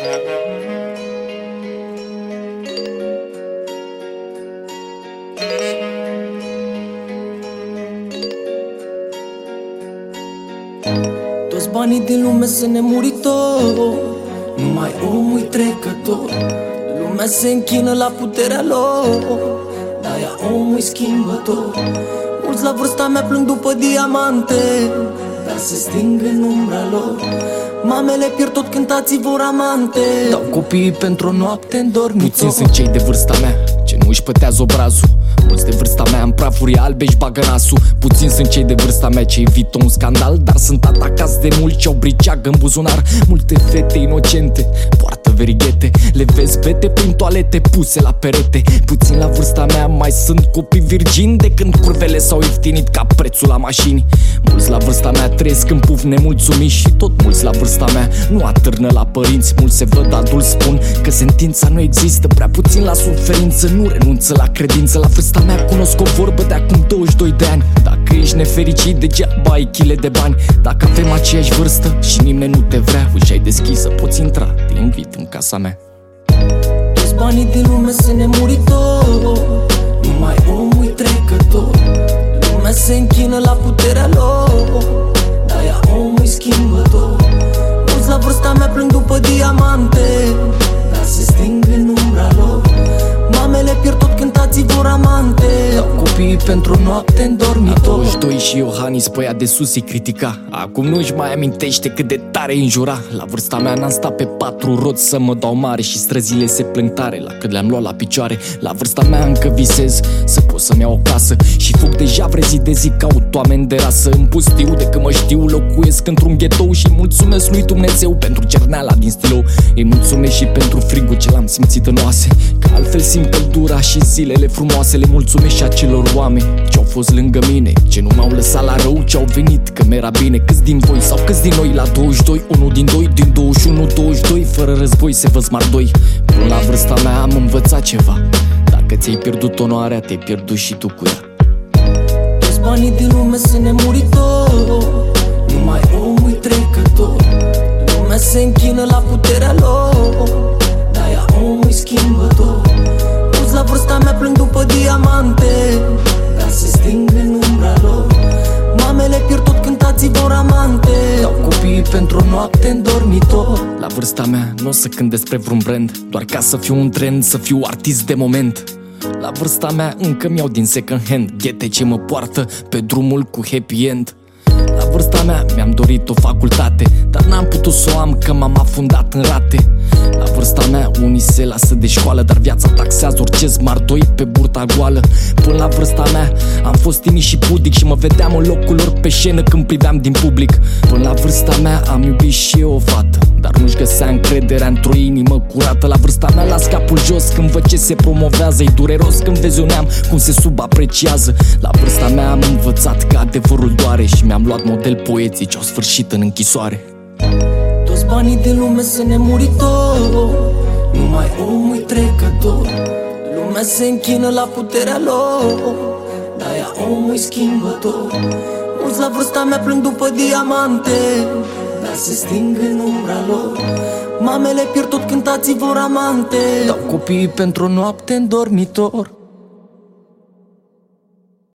Toți banii din lume sunt nemuritori, numai omul-i trecător. Lumea se închină la puterea lor, de-aia omul-i schimbător. Mulți la vârsta mea plâng după diamante, dar se sting în umbra lor. Mamele pierd tot când tații vor amante, dau copiii pentru o noapte în dormitor. Puțini sunt cei de vârsta mea ce nu își pătează obrazul. Mulți de vârsta mea în prafuri albe își bagă nasul. Puțini sunt cei de vârsta mea ce evită un scandal, dar sunt atacați de mulți ce au briceagă în buzunar. Multe fete inocente poartă verighete, le vezi bete prin toalete puse la perete. Puțini la vârsta mea mai sunt copii virgini de când curvele s-au ieftinit ca prețul la mașini. Mulți la vârsta mea trăiesc în puf nemulțumiți și tot mulți la vârsta mea nu atârnă la părinți. Mulți se văd adulți, spun că sentința nu există, prea puțin la suferință nu renunță la credință. La vârsta mea cunosc o vorbă de acum 22 de ani: dacă ești nefericit, degeaba ai chile de bani. Dacă avem aceeași vârstă și nimeni nu te vrea, ușa-i deschisă, poți intra, te invit în casa mea. Toți banii din lume sunt nemuritori, numai omul-i trecător. Lumea se închină la puterea lor, de-aia omul-i schimbător. Mulți la vârsta mea plâng după diamante, dar se sting în umbra lor. Mamele pierd tot când tații vor amante, dau copiii pentru o noapte în dormitor. 22 și Iohannis pe ea de sus îi critica, acum nu-și mai amintește cât de tare îi înjura. La vârsta mea n-am stat pe 4 roți să mă dau mare și străzile se plâng tare la cât le-am luat la picioare. La vârsta mea încă visez să pot să-mi iau o casă și fug deja vreo zi de zi, caut oameni de rasă. În pustiu de când mă știu locuiesc într-un ghetou și mulțumesc lui Dumnezeu pentru cerneala din stilou. Îi mulțumesc și pentru frigul ce l-am simțit în oase, că altfel simt căldura și zilele frumoase. Le mulțumesc și acelor oameni ce-au fost lângă mine, ce nu m-au lăsat la rău, ce-au venit că mi-era bine. Câți din voi sau câți din noi la 22, unul din doi, din 21, 22, fără război se văd smart doi. Până la vârsta mea am învățat ceva: dacă ți-ai pierdut onoarea, te-ai pierdut și tu cu ea. Toți banii din lume sunt nemuritori, numai omul-i trecător. Lumea se închină la puterea lor, de-aia omul-i schimbător. Mulți la vârsta mea plâng după diamante, dar se sting în umbra lor. Mamele pierd tot când tații vor amante, dau copiii pentru o noapte în dormitor. La vârsta mea nu o să cânt despre vreun brand, doar ca să fiu un trend, să fiu artist de moment. La vârsta mea încă mi-au din second hand ghete ce mă poartă pe drumul cu happy end. La vârsta mea mi-am dorit o facultate, dar n-am putut să o am că m-am afundat în rate. La vârsta mea unii se lasă de școală, dar viața taxează orice smart doi pe burta goală. Până la vârsta mea am fost timid și pudic și mă vedeam în locul lor pe scenă când priveam din public. Până la vârsta mea am iubit și eu o fată, dar nu-și găsea încrederea într-o inimă curată. La vârsta mea las capul jos când văd ce se promovează, e dureros când vezi un neam cum se subapreciază. La vârsta mea am învățat că adevărul doare și mi-am luat model poeții ce au sfârșit în închisoare. Toți banii din lume sunt nemuritori, numai omul-i trecător. Lumea se închină la puterea lor, de-aia omul-i schimbător. Mulți la vârsta mea plâng după diamante, dar se sting în umbra lor. Mamele pierd tot când tații vor amante, dau copiii pentru o noapte în dormitor.